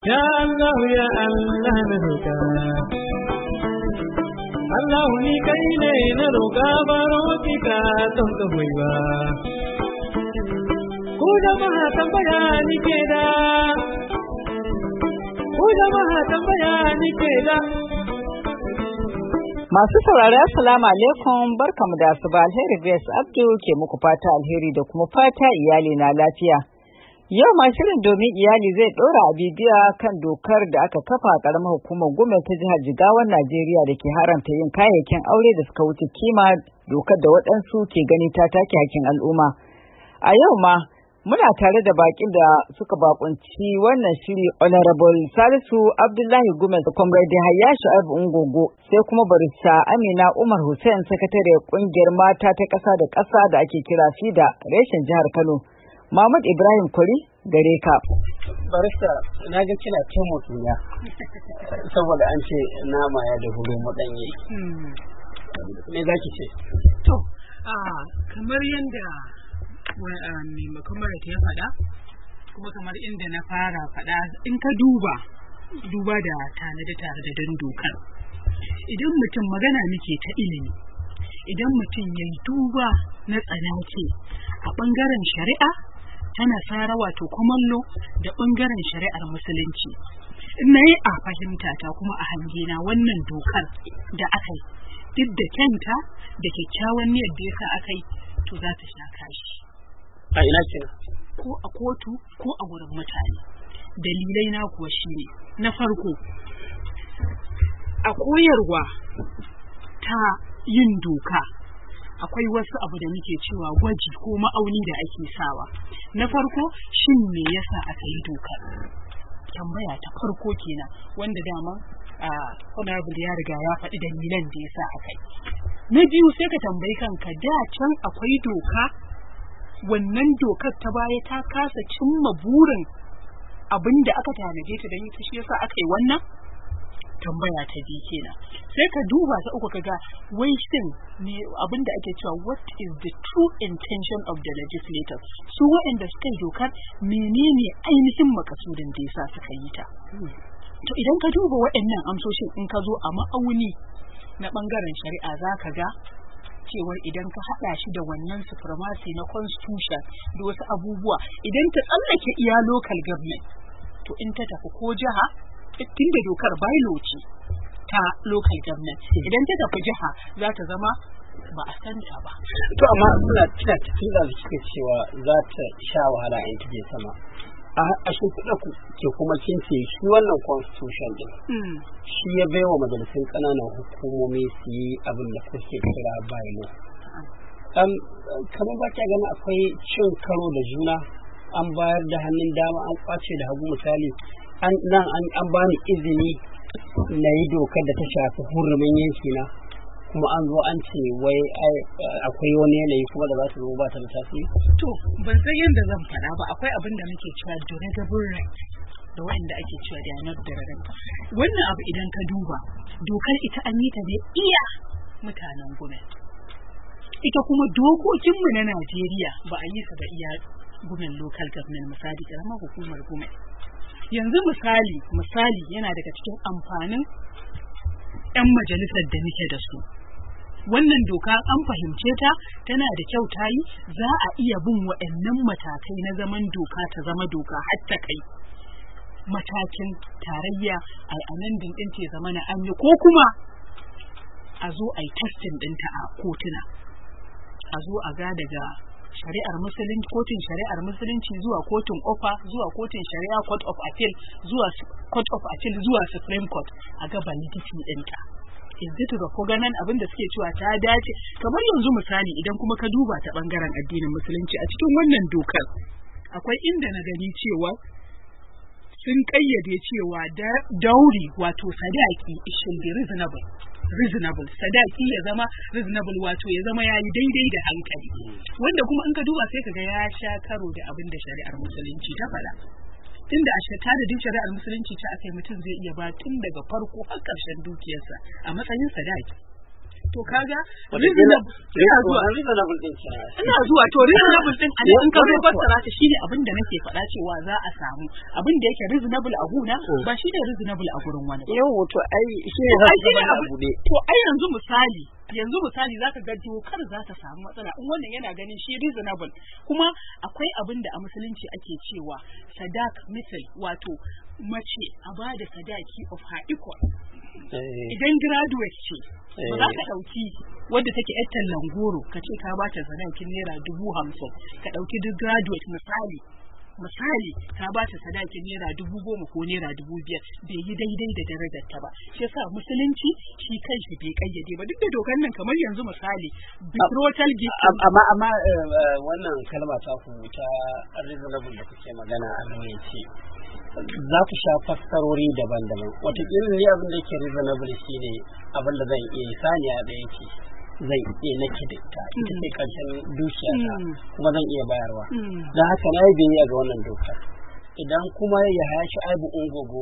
Ya Allah ya Allah na roƙa Allah ni kai ne na roƙa baro ki ka don ka hoyi ba ku jama'a tambaya ni ke da Masu saurari assalamu alaikum barkamu da asuba alheri Grace Abdu ke muku fata alheri da kuma fata iyali na lafiya. Yau ma shirin domin iyali zai ɗora a bibiya kan dokar da aka kafa a ƙaramar hukumar Gumel ta jihar Jigawan Najeriya da ke haramta yin kayayyakin aure da suka wuce kima, dokar da waɗansu ke gani ta take hakkin al'umma. A yau ma muna tare da bakin da suka bakunci wannan shiri Honorable Salisu Abdullahi Gumel da Comrade Hayya Shu'aibu Ungogo sai kuma barista Amina Umar Hussein sakatare kungiyar mata ta ƙasa da ƙasa da ake kira FIDA reshen jihar Kano. Mahmud Ibrahim Kwari gare ka. Barista na ga kina ta mutunya saboda an ce nama ya da huru mu danye. Me zaki ce? To, kamar yanda mai kamar ya faɗa kuma kamar inda na fara faɗa in ka duba da tanadi tare da dan dokar idan mutum magana muke ta ilimi idan mutum ya duba na tsanake a ɓangaren shari'a ta nasara wato kumallo da ɓangaren shari'ar musulunci na yi a fahimta ta kuma a hangena wannan dokar da aka yi duk da kyanta da kyakkyawan niyyar da yasa aka yi to za ta sha kashi a ina kina ko a kotu ko a gurin mutane. Dalilai na kuwa shine na farko a koyarwa ta yin doka akwai wasu abu da muke cewa gwaji ko ma'auni da ake sawa. Na farko shin me yasa aka yi dokar? Tambaya ta farko kenan wanda dama honorable ya riga ya faɗi dalilan da yasa aka yi. Na biyu sai ka tambayi kanka da can akwai doka wannan dokar ta baya ta kasa cimma burin abin da aka tanaje ta da ita shi yasa aka yi wannan tambaya ta biyu kenan sai ka duba ta uku kaga wai shin ne abin da ake cewa what is the true intention of the legislator su waɗanda suka yi dokar menene ainihin makasudin da yasa suka yi ta to idan ka duba waɗannan amsoshin in ka zo a ma'auni na ɓangaren shari'a za ka ga cewar idan ka haɗa shi da wannan supremacy na constitution da wasu abubuwa idan ta tsallake iya local government to in ta tafi ko jiha tunda dokar bylaw ce ta local government idan ta tafi jiha za ta zama ba a santa ba. To amma kina cikin da kike cewa za ta sha wahala in take sama a shimfiɗa ku ke kuma kin ce shi wannan constitution din shi ya bai wa majalisun ƙananan hukumomi su yi abin da kuke kira bylaw. Kamar ba kya ganin akwai cin karo da juna an bayar da hannun dama an kwace da hagu misali an bani izini na yi dokar da ta shafi hurumin yankina kuma an zo an ce wai akwai wani yanayi kuma da za su zo ba ta da tasiri. To ban san yadda zan faɗa ba akwai abin da muke cewa durable right da wanda ake cewa da not durable. Wannan abu idan ka duba dokar ita an yi ta ne iya mutanen Gumel. Ita kuma dokokinmu na Najeriya ba a yi su da iya Gumel local government misali karamar hukumar Gumel. Yanzu misali yana daga cikin amfanin 'yan majalisar da muke da su. Wannan doka an fahimce ta tana da kyau ta yi za a iya bin waɗannan matakai na zaman doka ta zama doka har ta kai matakin tarayya a amendin ɗin ce zama na an yi ko kuma a zo a yi testing ɗinta a kotuna a zo a ga daga shari'ar musulunci kotun shari'ar musulunci zuwa kotun ofa zuwa kotun shari'a court of appeal zuwa court of appeal zuwa supreme court a ga validity ɗinta. Institute of Koganan abin da suke cewa ta dace kamar yanzu misali idan kuma ka duba ta bangaren addinin musulunci a cikin wannan dokar akwai inda na gani cewa sun kayyade cewa dauri wato sadaki it should be reasonable sadaki ya zama reasonable wato ya zama yayi daidai da hankali wanda kuma in ka duba sai kaga ya sha karo da abin da shari'ar musulunci ta faɗa tunda a shari'ar shari'ar musulunci ta akai mutum zai iya ba tun daga farko har ƙarshen dukiyarsa a matsayin sadaki to kaga reasonable din ce ina zuwa to reasonable din an in ka zo fassara ta shine abin da nake faɗa cewa za a samu abin da yake reasonable a guna ba shi ne reasonable a gurin wani yau to ai shi ne abu ne to ai yanzu misali zaka ga dokar za ta samu matsala in wannan yana ganin shi reasonable kuma akwai abin da a musulunci ake cewa sadak misal wato mace a bada sadaki of her equal idan graduate ce ba za ka ɗauki wadda take yar tallan goro ka ce ka bata sadakin naira 50,000 ka ɗauki duk graduate misali ka bata sadakin naira 10,000 ko naira 5,000 bai yi daidai da darajar ta ba shi yasa musulunci shi kanshi bai kayyade ba duk da dokar nan kamar yanzu misali betrothal gift amma wannan kalma ta ku ta reasonable da kuke magana a lauyanci za ku sha fassarori daban-daban wataƙila ne abin da yake reasonable shi ne abin da zan iya saniya da yake zai iya nake da ita ce ƙarshen dukiya kuma zan iya bayarwa don haka na yi biyayya ga wannan dokar idan kuma ya haya shi aibu ungogo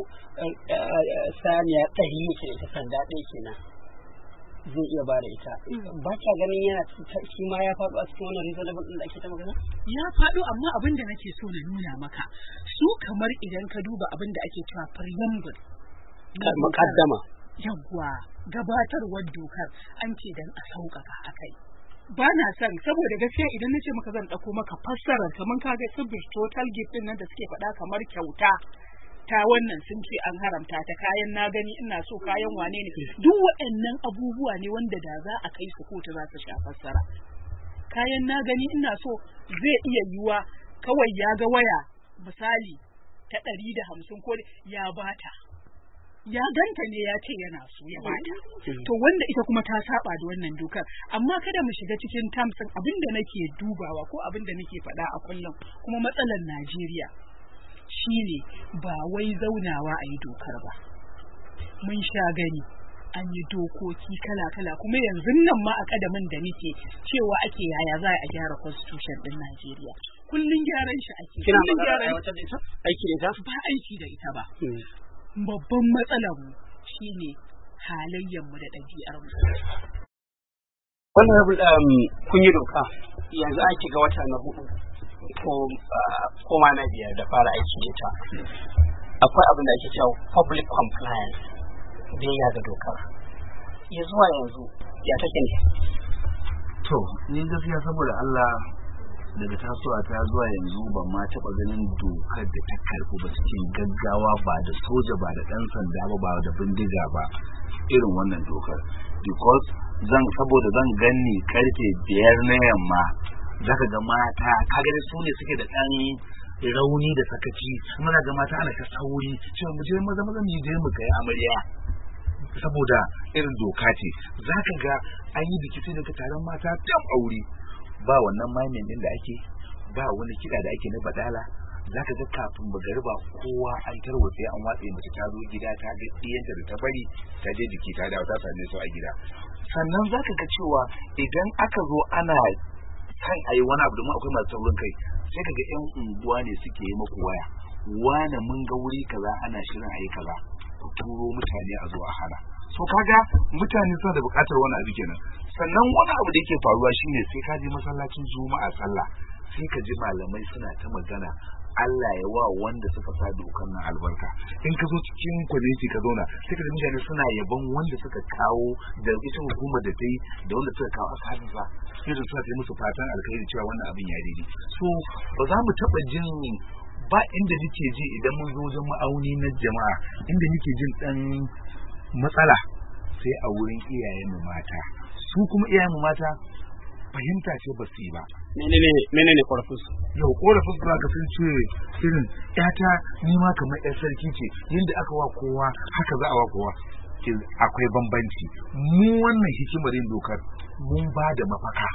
saniya 100 yake da ita sanda ɗaya kenan zai iya bada ita ba ka ganin yana shi ma ya faɗo a cikin wannan reasonable din da ake ta magana ya faɗo amma abin da nake so na nuna maka su kamar idan ka duba abin da ake cewa preamble muqaddama yawwa gabatarwar dokar an ce dan a sauƙaƙa akai ba na son saboda gaskiya idan nace maka zan dauko maka fassarar kaman kaga sibir total gift din nan da suke faɗa kamar kyauta ta wannan sun ce an haramta ta kayan na gani ina so kayan wane ne duk waɗannan abubuwa ne wanda da za a kai su kotu za su sha fassara kayan na gani ina so zai iya yiwa kawai ya ga waya misali ta 150 ko ya bata ya ganta ne ya ce yana so ya bata to wanda ita kuma ta saba da wannan dokar amma kada mu shiga cikin terms abinda nake dubawa ko abinda nake faɗa a kullum kuma matsalar Najeriya shine ba wai zaunawa a yi dokar ba mun sha gani an yi dokoki kala-kala kuma yanzu nan ma a kadamin da nake cewa ake yaya za a gyara constitution din Najeriya kullun gyaran shi ake kullun gyaran aiki da ita ba aiki da ita ba babban matsalar mu shine halayyar mu da ɗabi'ar mu wannan kun yi doka yanzu ake ga wata na 4 ko ma na 5 da fara aiki da ita akwai abin da ake cewa public compliance biyayya ga dokar ya zuwa yanzu ya take ne to ni gaskiya saboda Allah daga tasowa ta zuwa yanzu ban ma taɓa ganin dokar da ta karɓi ba cikin gaggawa ba da soja ba da ɗan sanda ba da bindiga ba irin wannan dokar because saboda zan ganni karfe 5 na yamma zaka ga mata kaga su ne suke da ɗan rauni da sakaci muna ga mata ana ta sauri cewa mu je maza mu je mu kai amarya saboda irin doka ce zaka ga an yi biki sai daga taron mata tam aure ba wannan maimin din da ake ba wani kiɗa da ake na badala zaka ga kafin magariba kowa an tarwatse an watse mace ta zo gida ta ga diyanta da ta bari ta je biki ta dawo ta same su a gida sannan zaka ga cewa idan aka zo ana kan ayi wani abu da akwai masu taurin kai sai kaga yan unguwa ne suke yi maku waya wane mun ga wuri kaza ana shirin ayi kaza ku turo mutane a zo a hana so kaga mutane suna da buƙatar wani abu kenan sannan wani abu da yake faruwa shine sai ka je masallacin juma'a sallah sai ka ji malamai suna ta magana Allah ya wa wanda suka sa dokar nan albarka in ka zo cikin kwaliti ka zauna sai ka ji mutane suna yaban wanda suka kawo da ita hukumar da ta yi da wanda suka kawo ashabinsa sai da suka yi musu fatan alkhairi cewa wannan abin ya daidai so ba za mu taɓa jin ba inda nake ji idan mun zo wajen ma'auni na jama'a inda nake jin dan matsala sai a wurin iyayen mu mata su kuma iyayen mu mata fahimta ce ba su yi ba menene korafus yau korafus ba ka sun ce irin yata ni ma kamar yar sarki ce yadda aka wa kowa haka za a wa kowa akwai bambanci mu wannan hikimar yin dokar mun ba da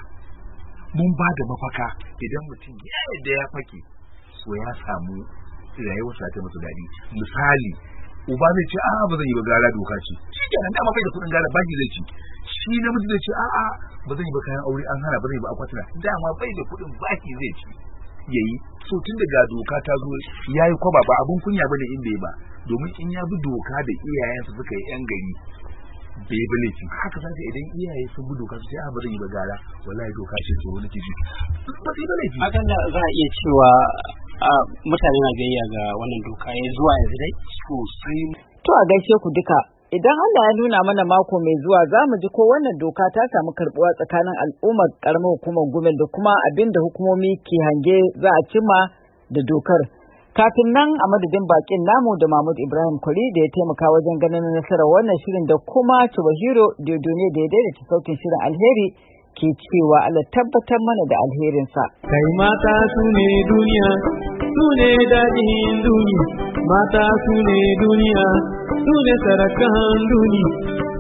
mafaka idan mutum ya yadda ya fake so ya samu rayuwarsa ta masa daɗi misali uba zai ce a'a ba zan yi ba gara doka ce shi kenan dama bai da kuɗin gara baki zai ci shi namiji zai ce a'a ba zan yi ba kayan aure an hana ba zan yi ba akwatuna dama bai da kuɗin baki zai ci yayi so tun daga doka ta zo yayi kwaba ba abun kunya bane in bai ba domin in ya bi doka da iyayensa suka yi yan gari bai bane ki haka zaka idan iyaye sun bi doka sai a bari ba gara wallahi doka ce tsoro nake ji ba sai bane ki hakan da za a iya cewa mutane na biyayya ga wannan doka ya zuwa yanzu dai sosai. To a gaishe ku duka. Idan Allah ya nuna mana mako mai zuwa za mu ji ko wannan doka ta samu karbuwa tsakanin al'ummar karamar hukumar Gumel da kuma abin da hukumomi ke hange za a cimma da dokar. Kafin nan a madadin bakin namu da Mahmud Ibrahim Kwari da ya taimaka wajen ganin nasarar wannan shirin da kuma Chubahiro Dodone da ya daidaita sautin shirin alheri ke cewa Allah tabbatar mana da alherinsa. Kai mata su ne duniya, su ne daɗin duniya, mata su ne duniya, su ne sarakan duniya.